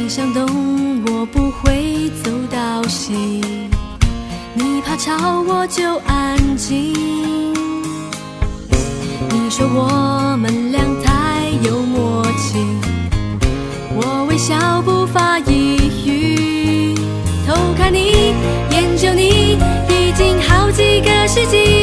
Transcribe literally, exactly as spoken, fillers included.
向东，我不会走到西，你怕吵我就安静。你说我们俩太有默契，我微笑不发一语。偷看你，研究你，已经好几个世纪。